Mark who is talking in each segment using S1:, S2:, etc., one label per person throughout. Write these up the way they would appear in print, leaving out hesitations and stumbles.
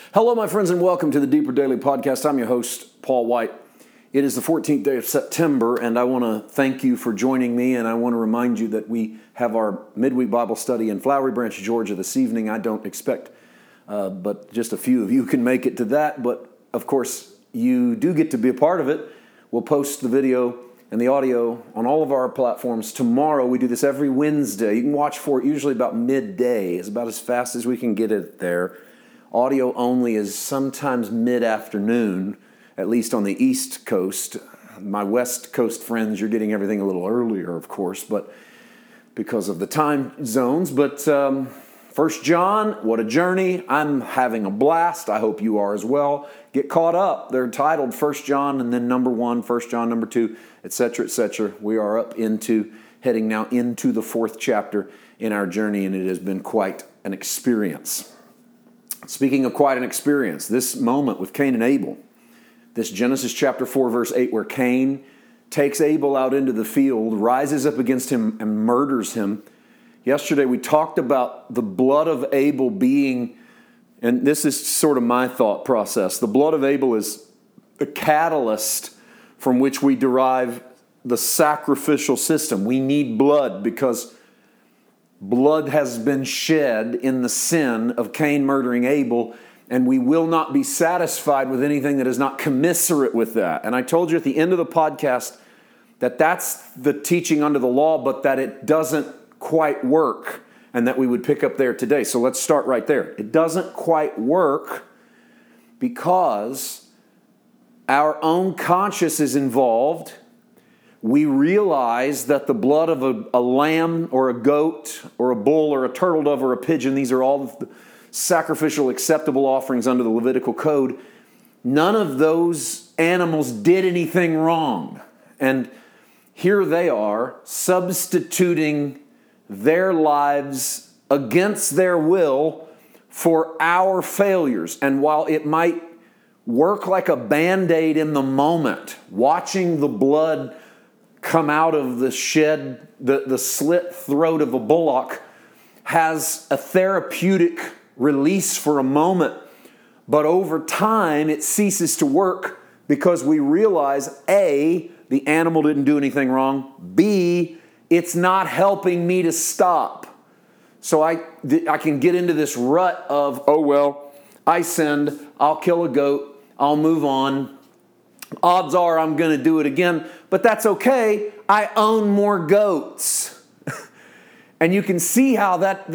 S1: Hello, my friends, and welcome to the Deeper Daily Podcast. I'm your host, Paul White. It is the 14th day of September, and I want to thank you for joining me, and I want to remind you that we have our midweek Bible study in Flowery Branch, Georgia this evening. I don't expect but just a few of you can make it to that, but of course, you do get to be a part of it. We'll post the video and the audio on all of our platforms tomorrow. We do this every Wednesday. You can watch for it usually about midday. It's about as fast as we can get it there. Audio only is sometimes mid-afternoon, at least on the East Coast. My West Coast friends, you're getting everything a little earlier, of course, but because of the time zones. But 1 John, what a journey. I'm having a blast. I hope you are as well. Get caught up. They're titled 1 John and then number 1, 1 John number 2, etc., etc. We are heading now into the 4th chapter in our journey, and it has been quite an experience. Speaking of quite an experience, this moment with Cain and Abel, this Genesis chapter 4, verse 8, where Cain takes Abel out into the field, rises up against him, and murders him. Yesterday we talked about the blood of Abel being, and this is sort of my thought process, the blood of Abel is the catalyst from which we derive the sacrificial system. We need blood because blood has been shed in the sin of Cain murdering Abel, and we will not be satisfied with anything that is not commensurate with that. And I told you at the end of the podcast that that's the teaching under the law, but that it doesn't quite work, and that we would pick up there today. So let's start right there. It doesn't quite work because our own conscience is involved. We realize that the blood of a lamb or a goat or a bull or a turtle dove or a pigeon, these are all the sacrificial acceptable offerings under the Levitical code. None of those animals did anything wrong. And here they are substituting their lives against their will for our failures. And while it might work like a Band-Aid in the moment, watching the blood come out of the shed, the slit throat of a bullock has a therapeutic release for a moment, but over time it ceases to work because we realize A, the animal didn't do anything wrong, B, it's not helping me to stop. So I can get into this rut of, oh well, I sinned, I'll kill a goat, I'll move on. Odds are I'm going to do it again, but that's okay. I own more goats. And you can see how that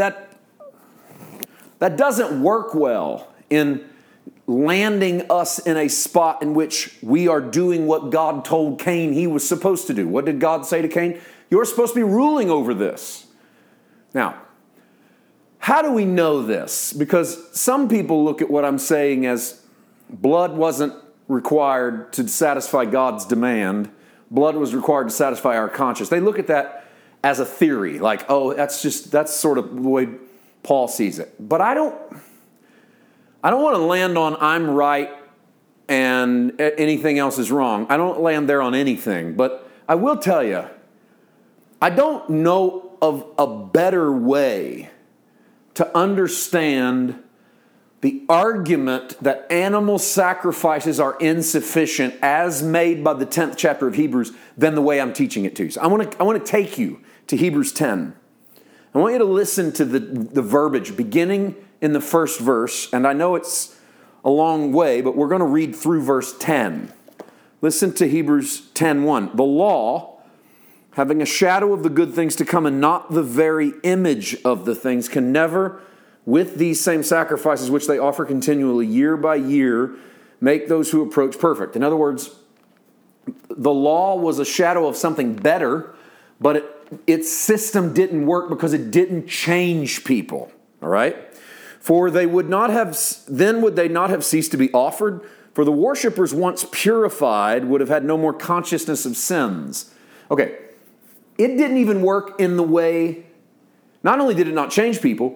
S1: doesn't work well in landing us in a spot in which we are doing what God told Cain he was supposed to do. What did God say to Cain? You're supposed to be ruling over this. Now, how do we know this? Because some people look at what I'm saying as blood wasn't required to satisfy God's demand. Blood was required to satisfy our conscience. They look at that as a theory, like, oh, that's sort of the way Paul sees it. But I don't want to land on I'm right and anything else is wrong. I don't land there on anything. But I will tell you, I don't know of a better way to understand the argument that animal sacrifices are insufficient as made by the 10th chapter of Hebrews than the way I'm teaching it to you. So I want to take you to Hebrews 10. I want you to listen to the verbiage beginning in the first verse, and I know it's a long way, but we're going to read through verse 10. Listen to Hebrews 10:1. The law, having a shadow of the good things to come and not the very image of the things, can never, with these same sacrifices which they offer continually year by year, make those who approach perfect. In other words, the law was a shadow of something better, but its system didn't work because it didn't change people. All right? For they would not have ceased to be offered? For the worshipers once purified would have had no more consciousness of sins. Okay, it didn't even work in the way, not only did it not change people,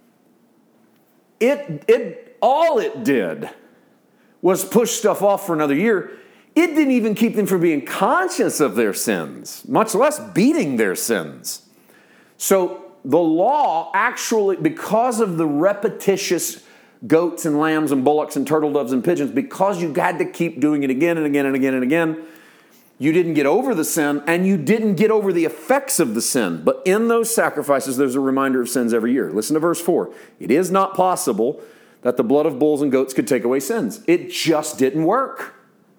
S1: all it did was push stuff off for another year. It didn't even keep them from being conscious of their sins, much less beating their sins. So the law actually, because of the repetitious goats and lambs and bullocks and turtle doves and pigeons, because you had to keep doing it again and again and again and again, you didn't get over the sin, and you didn't get over the effects of the sin. But in those sacrifices, there's a reminder of sins every year. Listen to verse 4. It is not possible that the blood of bulls and goats could take away sins. It just didn't work.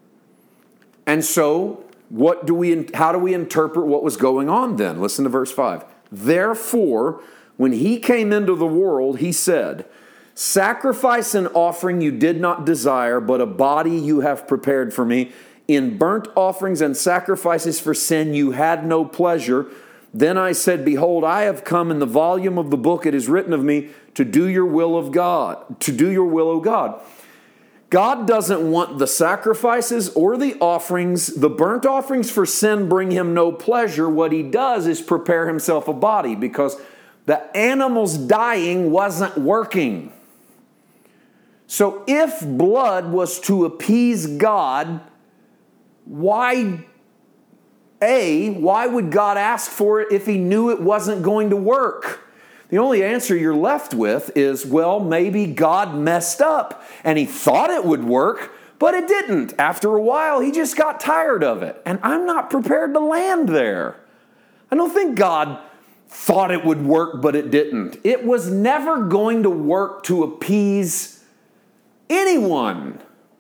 S1: And so, how do we interpret what was going on then? Listen to verse 5. Therefore, when he came into the world, he said, sacrifice and offering you did not desire, but a body you have prepared for me. In burnt offerings and sacrifices for sin you had no pleasure. Then I said, behold, I have come. In the volume of the book it is written of me to do your will of God, to do your will, O God. God doesn't want the sacrifices or the offerings. The burnt offerings for sin bring him no pleasure. What he does is prepare himself a body, because the animals dying wasn't working. So if blood was to appease God, why would God ask for it if he knew it wasn't going to work? The only answer you're left with is, well, maybe God messed up and he thought it would work, but it didn't. After a while, he just got tired of it. And I'm not prepared to land there. I don't think God thought it would work, but it didn't. It was never going to work to appease anyone.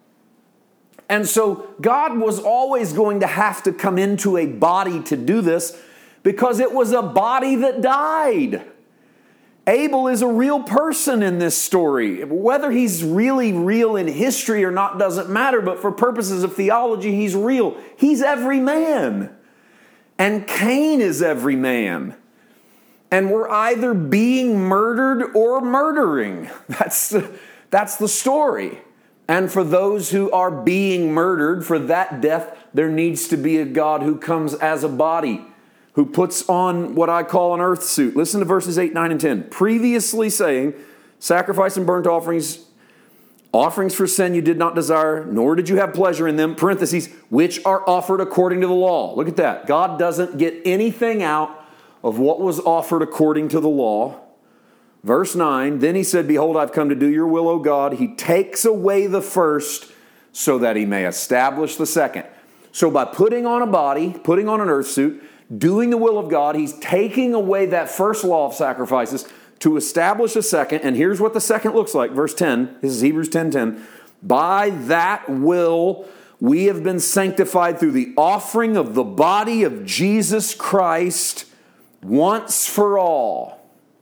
S1: And so God was always going to have to come into a body to do this, because it was a body that died. Abel is a real person in this story. Whether he's really real in history or not doesn't matter, but for purposes of theology, he's real. He's every man. And Cain is every man. And we're either being murdered or murdering. That's the story. And for those who are being murdered, for that death, there needs to be a God who comes as a body, who puts on what I call an earth suit. Listen to verses 8, 9, and 10. Previously saying, sacrifice and burnt offerings for sin you did not desire, nor did you have pleasure in them, parentheses, which are offered according to the law. Look at that. God doesn't get anything out of what was offered according to the law. Verse 9, then he said, behold, I've come to do your will, O God. He takes away the first so that he may establish the second. So by putting on a body, putting on an earth suit, doing the will of God, he's taking away that first law of sacrifices to establish a second. And here's what the second looks like. Verse 10, this is Hebrews 10:10. By that will we have been sanctified through the offering of the body of Jesus Christ once for all.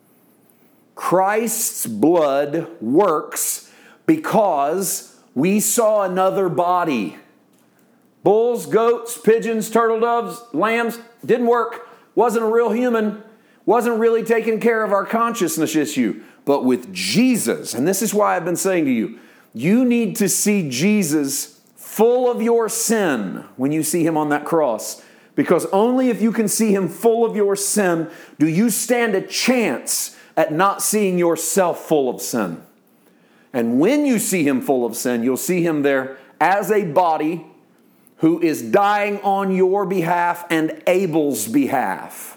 S1: Christ's blood works because we saw another body. Bulls, goats, pigeons, turtle doves, lambs, didn't work. Wasn't a real human. Wasn't really taking care of our consciousness issue. But with Jesus, and this is why I've been saying to you, you need to see Jesus full of your sin when you see him on that cross. Because only if you can see him full of your sin do you stand a chance at not seeing yourself full of sin. And when you see him full of sin, you'll see him there as a body who is dying on your behalf and Abel's behalf.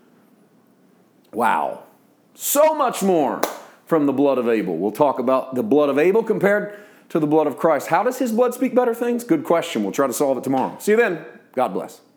S1: Wow. So much more from the blood of Abel. We'll talk about the blood of Abel compared to the blood of Christ. How does his blood speak better things? Good question. We'll try to solve it tomorrow. See you then. God bless.